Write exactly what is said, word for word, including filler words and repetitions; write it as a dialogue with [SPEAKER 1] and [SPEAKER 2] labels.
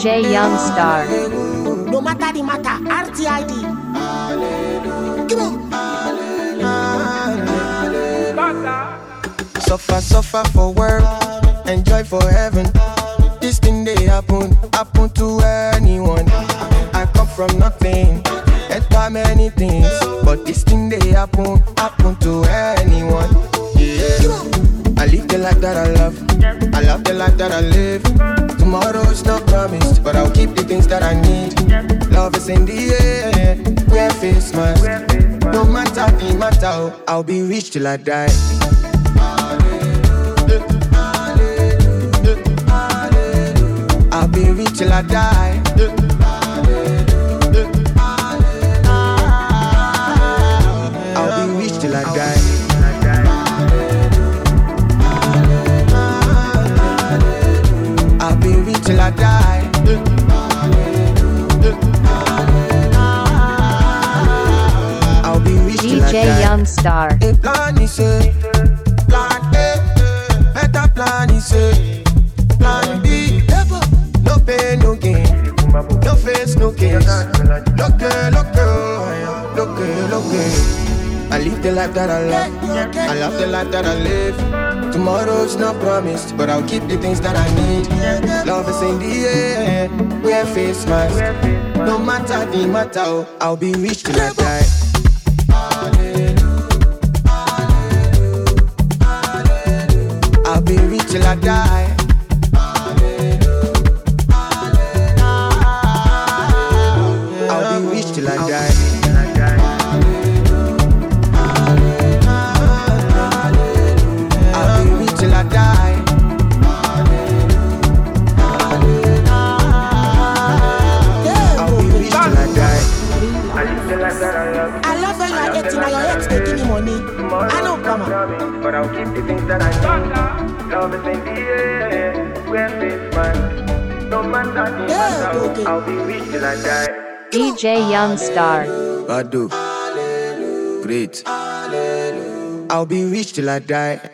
[SPEAKER 1] J Young Star.
[SPEAKER 2] No matter the matter, R T I D. Come on.
[SPEAKER 3] Suffer, suffer for work, enjoy for heaven. This thing they happen, happen to anyone. I come from nothing, enter many things, but this thing they happen, happen to anyone. Yeah. I live the life that I love, I love the life that I live. Tomorrow's not promised, but I'll keep the things that I need. Love is in the air, wear face mask. No matter the matter, I'll be rich till I die. I'll be rich till I die. I'll be rich till I die. I'll be rich till I die. I'll be rich till I die.
[SPEAKER 1] D J Young Star.
[SPEAKER 3] A plan is a plan A, better plan is a plan B. No pain, no gain, no face, no case. Look good, look good, look good, look good. I live the life that I love, I love the life that I live. Tomorrow's not promised, but I'll keep the things that I need. Love is in the air, wear face mask. No matter the matter, I'll be rich till I die. I'll be rich till I die. I'll be rich till I die. I'll be rich till I die. I'll be rich till I die.
[SPEAKER 2] I love when you are eighteen and your ex taking the money. I know, come on.
[SPEAKER 3] But I'll keep the things that I need. Love is in the air, wear face mask. No matter the
[SPEAKER 2] Yeah, okay.
[SPEAKER 3] matter, I'll be rich till I die.
[SPEAKER 1] D J Young Star.
[SPEAKER 3] Badu, great. I'll be rich till I die.